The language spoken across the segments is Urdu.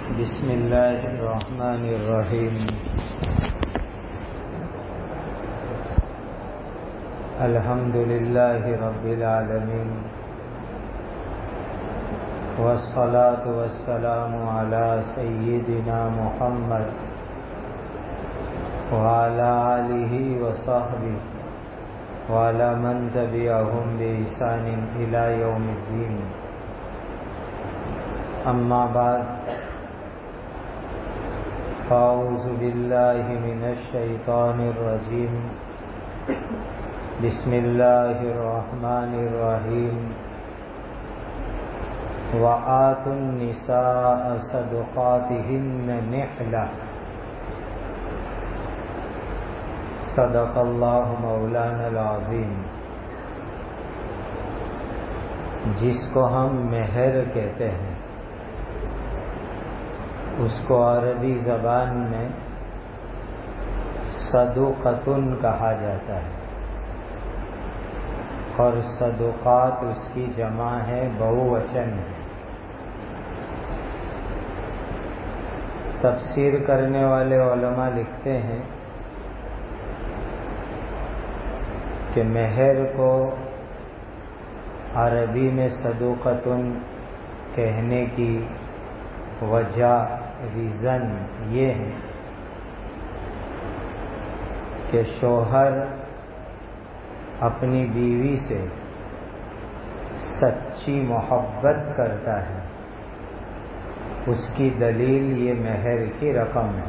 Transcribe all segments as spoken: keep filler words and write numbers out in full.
بسم اللہ الرحمن الرحیم الحمد للہ رب العالمین والصلاة والسلام علی سیدنا محمد وعلی آلہ وصحبہ وعلی من تبعہم بإحسان الی یوم الدین. اما بعد فاعوذ باللہ من الشیطان الرجیم. بسم اللہ الرحمن الرحیم. وآتوا النساء صدقاتهن نحلة. صدق اللہ مولانا العظیم. جس کو ہم مہر کہتے ہیں اس کو عربی زبان میں صدقۃن کہا جاتا ہے، اور صدقات اس کی جمع ہے، بہووچن ہے. تفسیر کرنے والے علماء لکھتے ہیں کہ مہر کو عربی میں صدقۃن کہنے کی وجہ ریزن یہ ہے کہ شوہر اپنی بیوی سے سچی محبت کرتا ہے، اس کی دلیل یہ مہر کی رقم ہے.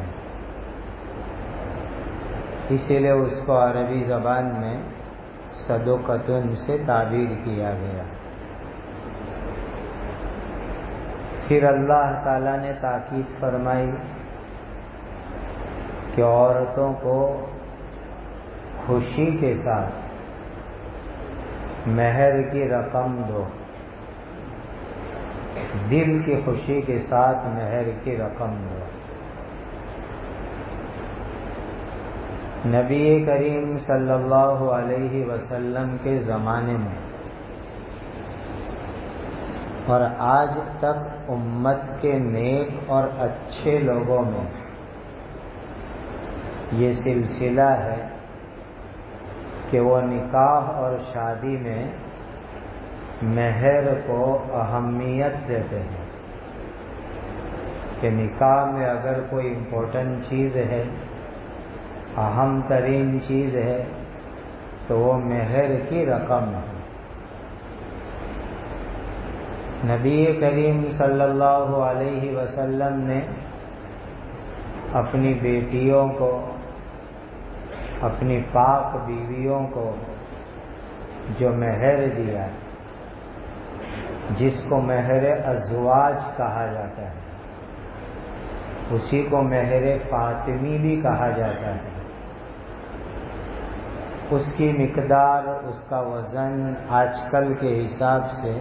اسی لیے اس کو عربی زبان میں صدقۃن سے تعبیر کیا گیا. پھر اللہ تعالیٰ نے تاکید فرمائی کہ عورتوں کو خوشی کے ساتھ مہر کی رقم دو، دل کی خوشی کے ساتھ مہر کی رقم دو. نبی کریم صلی اللہ علیہ وسلم کے زمانے میں اور آج تک امت کے نیک اور اچھے لوگوں میں یہ سلسلہ ہے کہ وہ نکاح اور شادی میں مہر کو اہمیت دیتے ہیں کہ نکاح میں اگر کوئی امپورٹنٹ چیز ہے، اہم ترین چیز ہے، تو وہ مہر کی رقم ہے. نبی کریم صلی اللہ علیہ وسلم نے اپنی بیٹیوں کو، اپنی پاک بیویوں کو جو مہر دیا، جس کو مہر ازواج کہا جاتا ہے، اسی کو مہر فاطمی بھی کہا جاتا ہے. اس کی مقدار، اس کا وزن آج کل کے حساب سے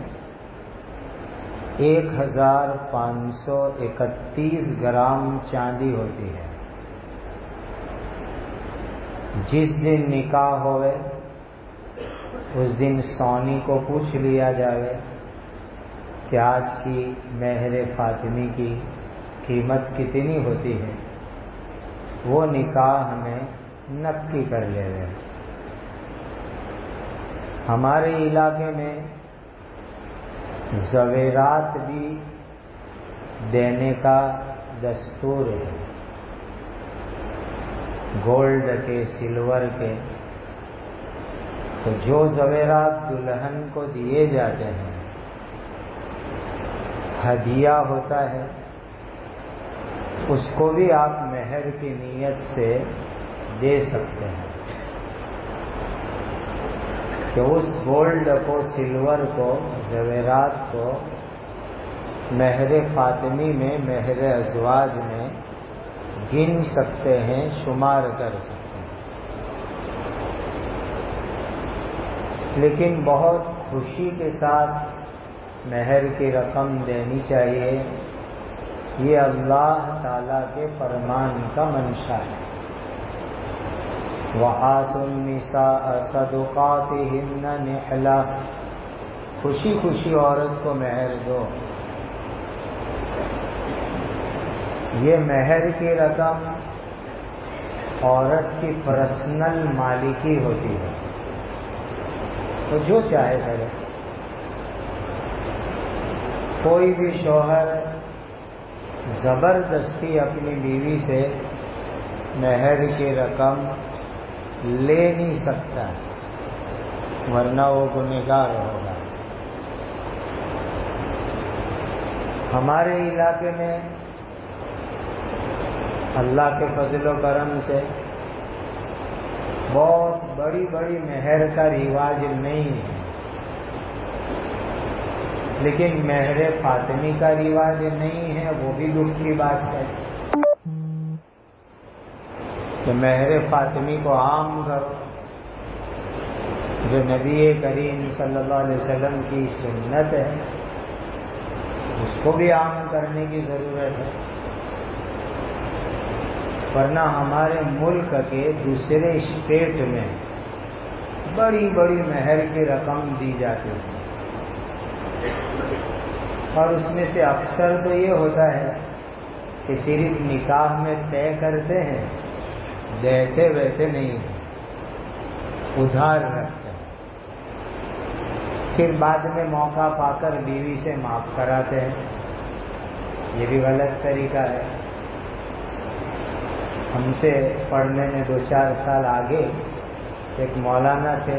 ایک ہزار پانچ سو اکتیس گرام چاندی ہوتی ہے. جس دن نکاح ہوئے اس دن سونی کو پوچھ لیا جائے کہ آج کی مہر فاطمی کی قیمت کتنی ہوتی ہے، وہ نکاح میں نقی کر لے گئے. ہمارے علاقے میں زیورات بھی دینے کا دستور ہے، گولڈ کے، سلور کے. تو جو زیورات دلہن کو دیے جاتے ہیں، ہدیہ ہوتا ہے، اس کو بھی آپ مہر کی نیت سے دے سکتے ہیں کہ اس گولڈ کو، سلور کو، زیورات کو مہر فاطمی میں، مہر ازواج میں گن سکتے ہیں، شمار کر سکتے ہیں. لیکن بہت خوشی کے ساتھ مہر کی رقم دینی چاہیے. یہ اللہ تعالی کے فرمان کا منشا ہے. وَآتُوا النِّسَاءَ صَدُقَاتِهِنَّ نِحْلَةً. خوشی خوشی عورت کو مہر دو. یہ مہر کی رقم عورت کی پرسنل مالکی ہوتی ہے، تو جو چاہے کرے. کوئی بھی شوہر زبردستی اپنی بیوی سے مہر کی رقم لے نہیں سکتا، ورنہ وہ گنہگار ہوگا. ہمارے علاقے میں اللہ کے فضل و کرم سے بہت بڑی بڑی مہر کا رواج نہیں ہے، لیکن مہر فاطمی کا رواج نہیں ہے، وہ بھی دکھ کی بات ہے کہ مہر فاطمی کو عام کرو. جو نبی کریم صلی اللہ علیہ وسلم کی سنت ہے اس کو بھی عام کرنے کی ضرورت ہے، ورنہ ہمارے ملک کے دوسرے اسٹیٹ میں بڑی بڑی مہر کی رقم دی جاتی ہے، اور اس میں سے اکثر تو یہ ہوتا ہے کہ صرف نکاح میں طے کرتے ہیں، دیتے ویتے نہیں ہیں، ادھار رکھتے ہیں، پھر بعد میں موقع پا کر بیوی سے معاف کراتے ہیں. یہ بھی غلط طریقہ ہے. ہم سے پڑھنے میں دو چار سال آگے ایک مولانا تھے،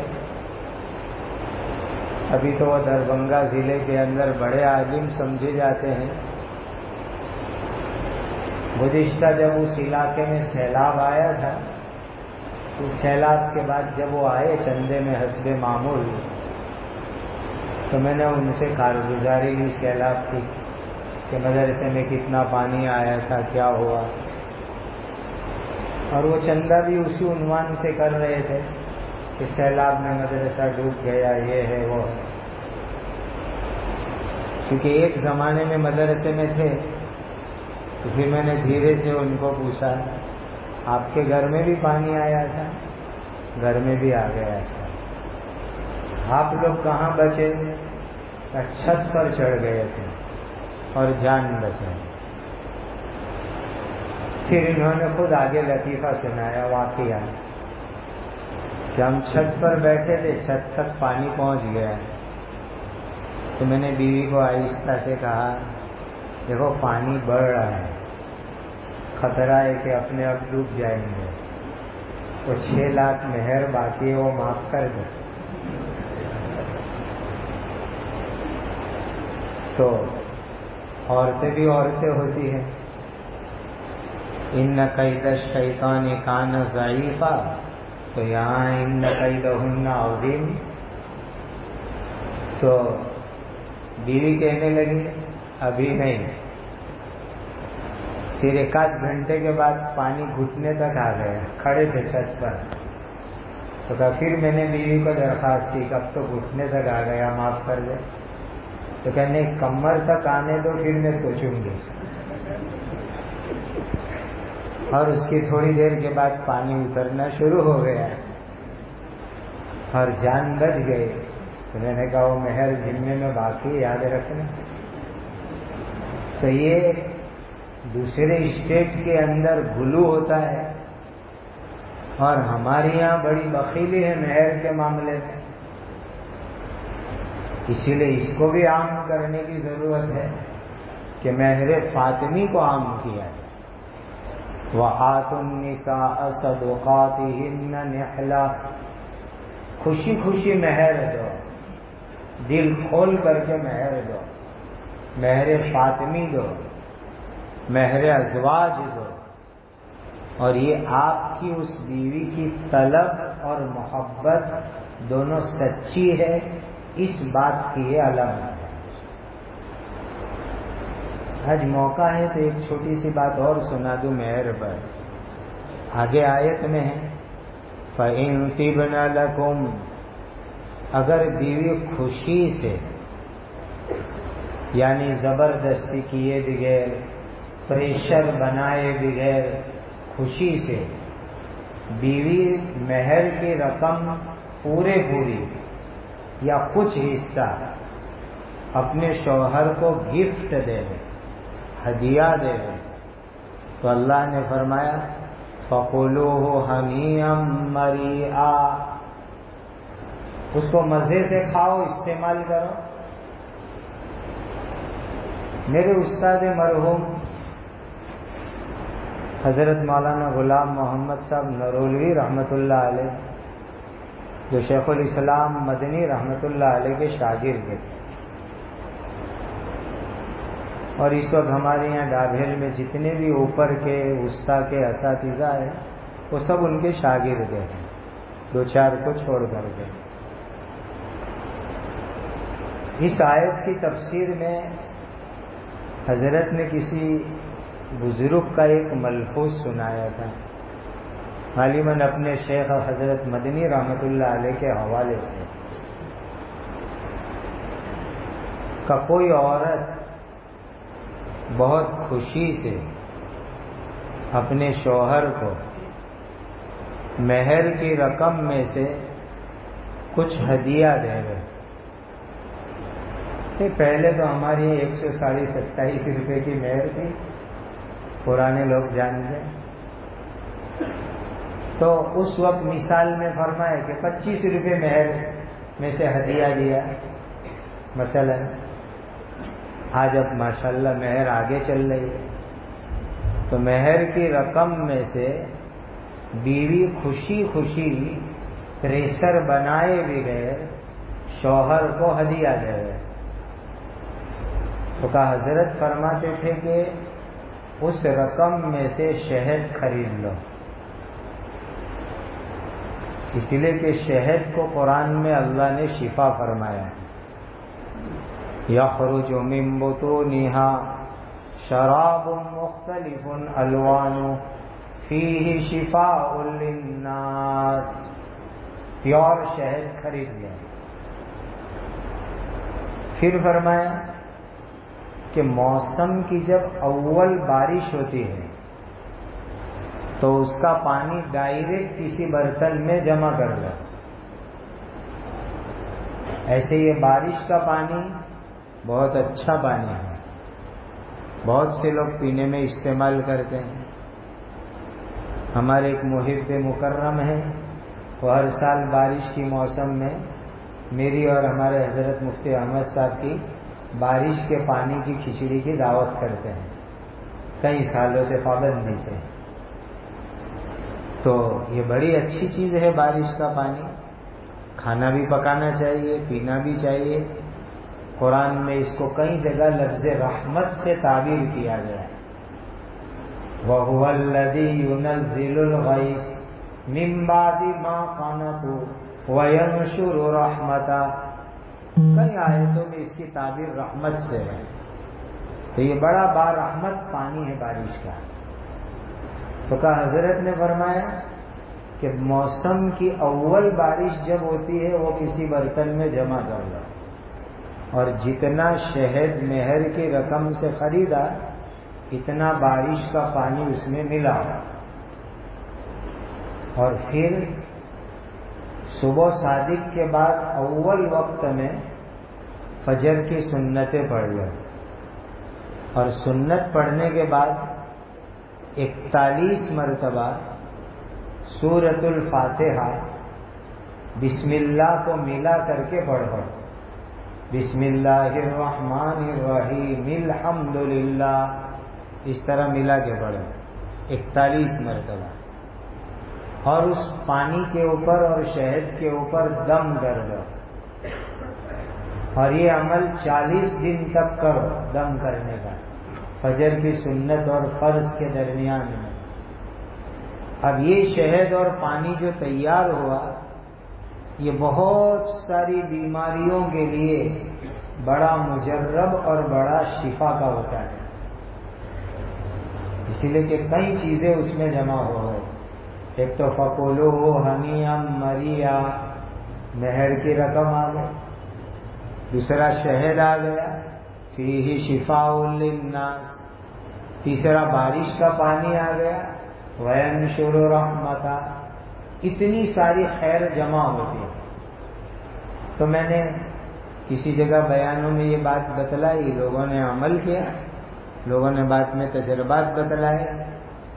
ابھی تو وہ دربھنگہ ضلع کے اندر بڑے عالم سمجھے جاتے ہیں. گزشتہ جب اس علاقے میں سیلاب آیا تھا، اس سیلاب کے بعد جب وہ آئے چندے میں حسب معمول، تو میں نے ان سے کارگزاری لی سیلاب کی کہ مدرسے میں کتنا پانی آیا تھا، کیا ہوا. اور وہ چندہ بھی اسی عنوان سے کر رہے تھے کہ سیلاب میں مدرسہ ڈوب گیا، یہ ہے وہ ہے. کیونکہ ایک زمانے میں مدرسے میں تھے، تو پھر میں نے دھیرے سے ان کو پوچھا آپ کے گھر میں بھی پانی آیا تھا؟ گھر میں بھی آ گیا تھا. آپ لوگ کہاں بچے؟ چھت پر چڑھ گئے تھے اور جان بچے. پھر انہوں نے خود آگے لطیفہ سنایا واقعہ کہ ہم چھت پر بیٹھے تھے، چھت تک پانی پہنچ گیا. تو میں نے بیوی کو آہستہ سے کہا دیکھو پانی بڑھ رہا ہے، خطرہ ہے کہ اپنے آپ ڈوب جائیں گے، وہ چھ لاکھ مہر باقی ہے وہ معاف کر دیں. تو عورتیں بھی عورتیں ہوتی ہیں. ان قید الشیطان کان ضعیفا، تو یہاں ان قیدہن عظیم. تو بیوی کہنے لگی ابھی نہیں. پھر ایک آدھ گھنٹے کے بعد پانی گھٹنے تک آ گیا، کھڑے تھے چھت پر. تو کہا پھر میں نے بیوی کو درخواست کی کہ اب تو گھٹنے تک آ گیا، معاف کر دے. تو کہنے کمر تک آنے دو پھر میں سوچوں گی. اور اس کی تھوڑی دیر کے بعد پانی اترنا شروع ہو گیا اور جان بچ گئی. تو میں نے کہا وہ مہر ذمے میں باقی یاد رکھنا. تو یہ دوسرے اسٹیٹ کے اندر گلو ہوتا ہے، اور ہمارے یہاں بڑی بخیلی ہے مہر کے معاملے میں. اسی لیے اس کو بھی عام کرنے کی ضرورت ہے کہ مہر فاطمی کو عام کیا ہے. وَآتُوا النِّسَاءَ صَدُقَاتِهِنَّ نِحْلَةً، خوشی خوشی مہر دو، دل کھول کر کے مہر دو. مہر فاطمی دو، مہر ازواج دو. اور یہ آپ کی اس بیوی کی طلب اور محبت دونوں سچی ہے، اس بات کی یہ علامت ہے. آج موقع ہے تو ایک چھوٹی سی بات اور سنا دوں مہر پر. آگے آیت میں ہے فَإِن طِبْنَ لَكُمْ، اگر بیوی خوشی سے یعنی زبردستی کیے بغیر، پریشر بنائے بغیر، خوشی سے بیوی مہر کی رقم پورے پوری یا کچھ حصہ اپنے شوہر کو گفٹ دے دے، ہدیہ دے دے، تو اللہ نے فرمایا فَقُلُوهُ حَنِيًّا مَرِيئًا، اس کو مزے سے کھاؤ، استعمال کرو۔ میرے استاد مرحوم حضرت مولانا غلام محمد صاحب نرولوی رحمۃ اللہ علیہ، جو شیخ الاسلام مدنی رحمۃ اللہ علیہ کے شاگرد تھے، اور اس وقت ہمارے یہاں ڈابھیل میں جتنے بھی اوپر کے وسطی کے اساتذہ ہیں وہ سب ان کے شاگرد ہیں، دو چار کو چھوڑ کر کے۔ اس آیت کی تفسیر میں حضرت نے کسی بزرگ کا ایک ملفوظ سنایا تھا، غالباً اپنے شیخ حضرت مدنی رحمۃ اللہ علیہ کے حوالے سے، کہ کوئی عورت بہت خوشی سے اپنے شوہر کو مہر کی رقم میں سے کچھ ہدیہ دے گئے۔ پہلے تو ہماری ایک سو ساڑھے ستائیس روپے کی مہر تھی، پرانے لوگ جانتے ہیں، تو اس وقت مثال میں فرمایا کہ پچیس روپے مہر میں سے ہدیہ دیا مثلا۔ آج اب ماشاءاللہ مہر آگے چل رہی ہے، تو مہر کی رقم میں سے بیوی خوشی خوشی تریسر بنائے بغیر شوہر کو ہدیہ دے گئے۔ تو کہا حضرت فرماتے تھے کہ اس رقم میں سے شہد خرید لو، اس لیے کہ شہد کو قرآن میں اللہ نے شفا فرمایا، یخرج من بطونها شراب مختلف الوان فیہ شفاء للناس، پیور شہد خرید لیا۔ پھر فرمایا کہ موسم کی جب اول بارش ہوتی ہے تو اس کا پانی ڈائریکٹ کسی برتن میں جمع کر لو۔ ایسے یہ بارش کا پانی بہت اچھا پانی ہے، بہت سے لوگ پینے میں استعمال کرتے ہیں۔ ہمارے ایک محب مکرم ہیں، وہ ہر سال بارش کی موسم میں میری اور ہمارے حضرت مفتی احمد صاحب کی بارش کے پانی کی کھچڑی کی دعوت کرتے ہیں، کئی سالوں سے پابندی سے۔ تو یہ بڑی اچھی چیز ہے بارش کا پانی، کھانا بھی پکانا چاہیے، پینا بھی چاہیے۔ قرآن میں اس کو کئی جگہ لفظ رحمت سے تعبیر کیا گیا ہے، وَهُوَ الَّذِي يُنَزِّلُ الْغَيْثَ مِن بَعْدِ مَا قَنَطُوا وَيَنشُرُ رَحْمَتَهُ، کئی آیتوں میں اس کی تعبیر رحمت سے ہے۔ تو یہ بڑا بارحمت پانی ہے بارش کا۔ تو کہا حضرت نے فرمایا کہ موسم کی اول بارش جب ہوتی ہے وہ کسی برتن میں جمع کر لو، اور جتنا شہد مہر کی رقم سے خریدا اتنا بارش کا پانی اس میں ملا، اور پھر صبح صادق کے بعد اول وقت میں فجر کی سنتیں پڑھ لو، اور سنت پڑھنے کے بعد اکتالیس مرتبہ سورۃ الفاتحہ بسم اللہ کو ملا کر کے پڑھو، بسم اللہ الرحمن الرحیم الحمد للہ، اس طرح ملا کے پڑھو اکتالیس مرتبہ، اور اس پانی کے اوپر اور شہد کے اوپر دم کر دو، اور یہ عمل چالیس دن تک کرو دم کرنے کا، فجر کی سنت اور فرض کے درمیان میں۔ اب یہ شہد اور پانی جو تیار ہوا یہ بہت ساری بیماریوں کے لیے بڑا مجرب اور بڑا شفا کا ہوتا ہے، اسی لیے کہ کئی چیزیں اس میں جمع ہو گئے۔ ایک تو فَقُلُوهُ حَنِيًّا مَرِيًّا، مہر کی رقم آ گئی، دوسرا شہد آ گیا فیہ شفاء للناس، تیسرا بارش کا پانی آ گیا وَيَنشُرُ رَحْمَتَهُ، اتنی ساری خیر جمع ہوتی ہے۔ تو میں نے کسی جگہ بیانوں میں یہ بات بتلائی، لوگوں نے عمل کیا، لوگوں نے بات میں تجربات بتلائے،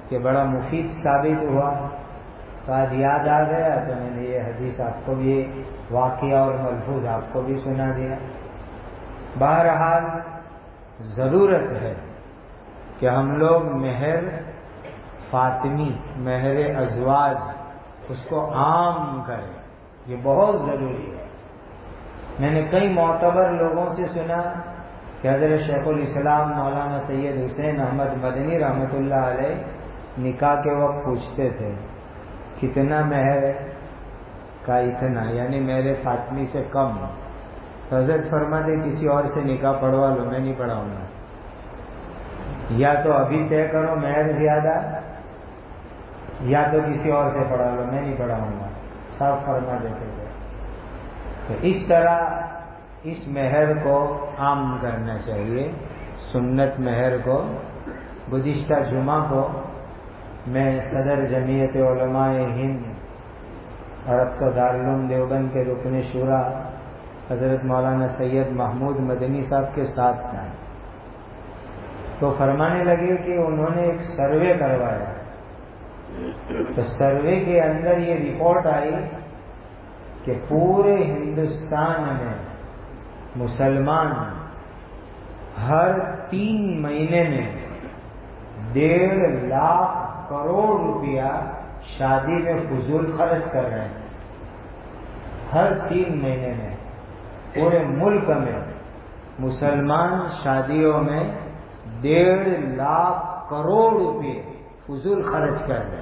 کہ بڑا مفید ثابت ہوا، تو آج یاد آ گیا تو میں نے یہ حدیث آپ کو بھی، واقعہ اور ملفوظ آپ کو بھی سنا دیا۔ بہرحال ضرورت ہے کہ ہم لوگ مہر فاطمی، مہر ازواج، اس کو عام کریں، یہ بہت ضروری ہے۔ میں نے کئی معتبر لوگوں سے سنا کہ حضرت شیخ الاسلام مولانا سید حسین احمد مدنی رحمۃ اللہ علیہ نکاح کے وقت پوچھتے تھے کتنا مہر ہے، کا اتنا، یعنی مہر فاطمی سے کم۔ تو حضرت فرماتے کسی اور سے نکاح پڑھوا لو، میں نہیں پڑھاؤں گا، یا تو ابھی طے کرو مہر زیادہ، یا تو کسی اور سے پڑھا لو، میں نہیں پڑھاؤں گا، صاف فرما دیتے تھے۔ تو اس طرح اس مہر کو عام کرنا چاہیے، سنت مہر کو۔ گزشتہ جمعہ کو میں صدر جمعیت علماء ہند اور اب تو دارالعلوم دیوبند کے رکن شورا حضرت مولانا سید محمود مدنی صاحب کے ساتھ تھا، تو فرمانے لگے کہ انہوں نے ایک سروے کروایا، تو سروے کے اندر یہ رپورٹ آئی کہ پورے ہندوستان میں مسلمان ہر تین مہینے میں ڈیڑھ لاکھ کروڑ روپیہ شادی میں فضول خرچ کر رہے ہیں۔ ہر تین مہینے میں پورے ملک میں مسلمان شادیوں میں ڈیڑھ لاکھ کروڑ روپے فضول خرچ کر رہے ہیں۔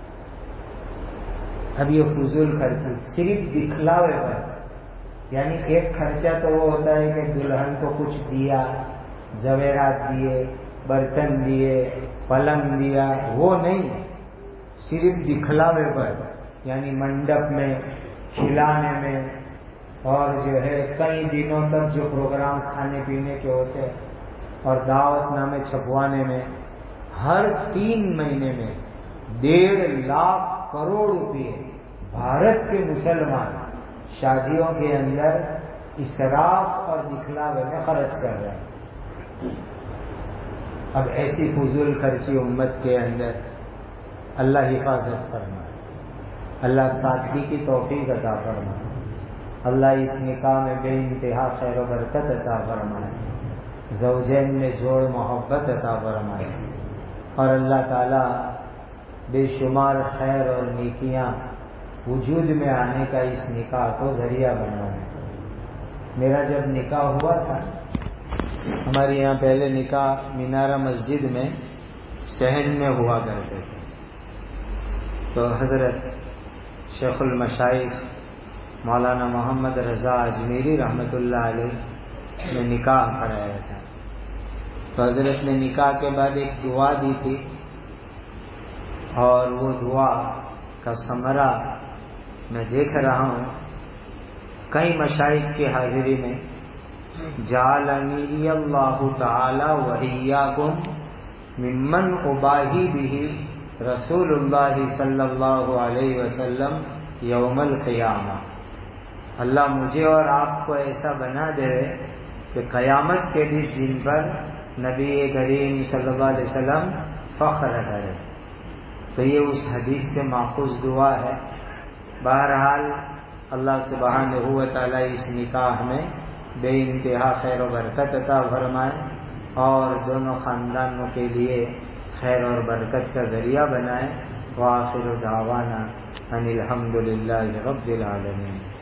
اب یہ فضول خرچی صرف دکھلاوے پر، یعنی ایک خرچہ تو وہ ہوتا ہے کہ دلہن کو کچھ دیا، زیورات دیے، برتن دیے، پلنگ دیا، وہ نہیں، صرف دکھلاوے پر، یعنی منڈپ میں، کھلانے میں، اور جو ہے کئی دنوں تک جو پروگرام کھانے پینے کے ہوتے ہیں اور دعوت نامے چھپوانے میں، ہر تین مہینے میں ڈیڑھ لاکھ کروڑ روپے بھارت کے مسلمان شادیوں کے اندر اسراف اور دکھلاوے میں خرچ کر رہے ہیں۔ اب ایسی فضول خرچی امت کے اندر اللہ حفاظت فرمائے، اللہ سادگی کی توفیق عطا فرمائے، اللہ اس نکاح میں بے انتہا خیر و برکت عطا فرمائے، زوجین میں جوڑ محبت عطا فرمائے، اور اللہ تعالی بے شمار خیر اور نیکیاں وجود میں آنے کا اس نکاح کو ذریعہ بنائے۔ میرا جب نکاح ہوا تھا، ہمارے یہاں پہلے نکاح مینارہ مسجد میں صحن میں ہوا کرتے تھے، تو حضرت شیخ المشائخ مولانا محمد رضا اجمیری رحمۃ اللہ علیہ نے نکاح پڑھایا تھا، تو حضرت نے نکاح کے بعد ایک دعا دی تھی، اور وہ دعا کا ثمرہ میں دیکھ رہا ہوں کئی مشائخ کی حاضری میں، جعلنی اللہ تعالی وإیاکم ممن اباہی بہ رسول اللہ صلی اللہ علیہ وسلم یوم القیامہ۔ اللہ مجھے اور آپ کو ایسا بنا دے کہ قیامت کے دن جن پر نبی کریم صلی اللہ علیہ وسلم فخر کرے۔ تو یہ اس حدیث سے ماخوذ دعا ہے۔ بہرحال اللہ سبحانہ و تعالی اس نکاح میں بے انتہا خیر و برکت عطا فرمائے، اور دونوں خاندانوں کے لیے خیر اور برکت کا ذریعہ بنائے۔ وآخر دعوانا ان الحمد للہ رب العالمین۔